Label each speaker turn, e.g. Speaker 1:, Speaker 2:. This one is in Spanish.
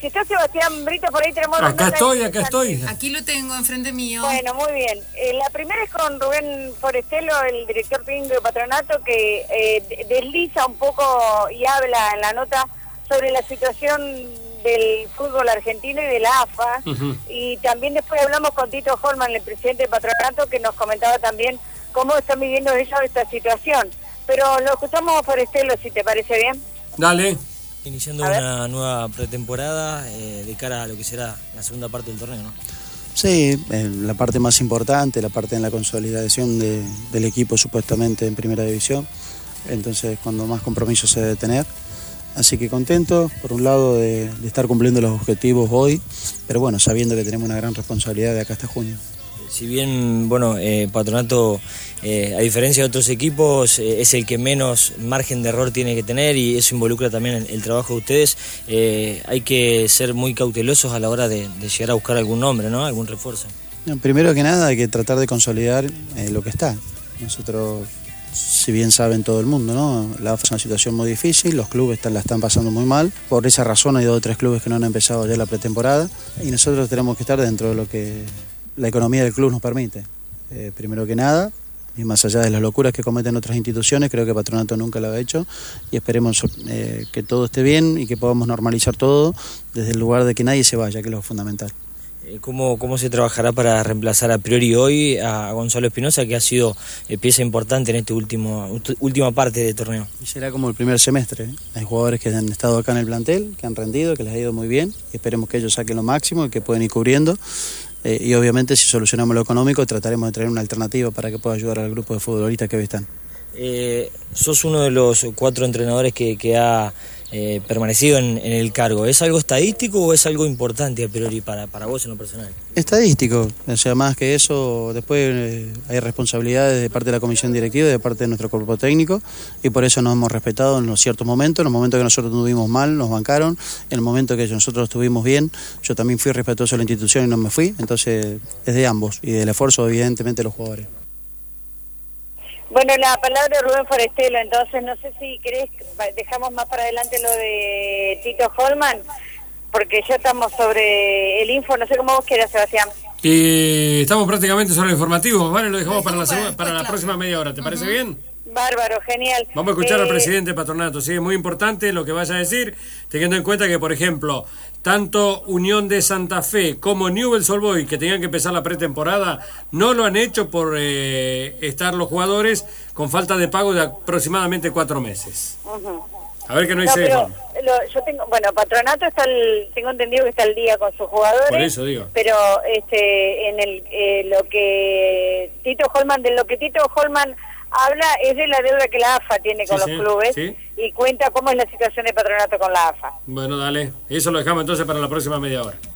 Speaker 1: si está Sebastián Brito por ahí tenemos...
Speaker 2: Acá estoy.
Speaker 3: Aquí lo tengo enfrente mío.
Speaker 1: Bueno, muy bien. La primera es con Rubén Forestelo, el director técnico de Patronato, que desliza un poco y habla en la nota sobre la situación del fútbol argentino y de la AFA. Y también después hablamos con Tito Holman, el presidente de Patronato, que nos comentaba también cómo están viviendo ellos esta situación. Pero lo escuchamos a Forestelo, si te parece bien.
Speaker 2: Dale.
Speaker 4: Iniciando una nueva pretemporada de cara a lo que será la segunda parte del torneo, ¿no?
Speaker 5: Sí, la parte más importante, la parte en la consolidación del equipo supuestamente en primera división, entonces cuando más compromiso se debe tener. Así que contento, por un lado, de estar cumpliendo los objetivos hoy, pero bueno, sabiendo que tenemos una gran responsabilidad de acá hasta junio.
Speaker 4: Si bien, bueno, Patronato, a diferencia de otros equipos, es el que menos margen de error tiene que tener y eso involucra también el trabajo de ustedes, hay que ser muy cautelosos a la hora de llegar a buscar algún nombre, ¿no? Algún refuerzo.
Speaker 5: No, primero que nada hay que tratar de consolidar lo que está. Nosotros, si bien saben todo el mundo, ¿no? La AFA es una situación muy difícil, los clubes la están pasando muy mal. Por esa razón hay 2 o 3 clubes que no han empezado ya la pretemporada y nosotros tenemos que estar dentro de lo que la economía del club nos permite. Primero que nada, y más allá de las locuras que cometen otras instituciones, creo que Patronato nunca lo ha hecho y esperemos que todo esté bien y que podamos normalizar todo desde el lugar de que nadie se vaya, que es lo fundamental.
Speaker 4: ¿Cómo se trabajará para reemplazar a priori hoy a Gonzalo Espinosa, que ha sido pieza importante en esta última parte del torneo?
Speaker 5: Y será como el primer semestre. Hay jugadores que han estado acá en el plantel, que han rendido, que les ha ido muy bien y esperemos que ellos saquen lo máximo y que pueden ir cubriendo. Y obviamente si solucionamos lo económico trataremos de traer una alternativa para que pueda ayudar al grupo de futbolistas que hoy están.
Speaker 4: Sos uno de los 4 entrenadores que ha permanecido en el cargo. ¿Es algo estadístico o es algo importante a priori para vos en lo personal?
Speaker 5: Estadístico, o sea, más que eso, después hay responsabilidades de parte de la comisión directiva y de parte de nuestro cuerpo técnico y por eso nos hemos respetado en los ciertos momentos. En los momentos que nosotros estuvimos mal, nos bancaron. En el momento que nosotros estuvimos bien, yo también fui respetuoso de la institución y no me fui. Entonces es de ambos y del esfuerzo evidentemente de los jugadores.
Speaker 1: Bueno, la palabra de Rubén Forestelo, entonces no sé si querés, dejamos más para adelante lo de Tito Holman, porque ya estamos sobre el info, no sé cómo vos quieras, Sebastián.
Speaker 2: Y estamos prácticamente sobre el informativo, ¿vale? Lo dejamos para la próxima media hora, ¿te parece bien?
Speaker 1: Bárbaro, genial.
Speaker 2: Vamos a escuchar al presidente de Patronato, sí, es muy importante lo que vaya a decir, teniendo en cuenta que, por ejemplo, tanto Unión de Santa Fe como Newell's Old Boys, que tenían que empezar la pretemporada, no lo han hecho por estar los jugadores con falta de pago de aproximadamente 4 meses. A ver qué nos dice.
Speaker 1: Yo tengo, Patronato tengo entendido que está al día con sus jugadores.
Speaker 2: Por eso digo.
Speaker 1: Pero en lo que Tito Holman habla es de la deuda que la AFA tiene con los clubes y cuenta cómo es la situación de Patronato con la AFA.
Speaker 2: Bueno, dale. Eso lo dejamos entonces para la próxima media hora.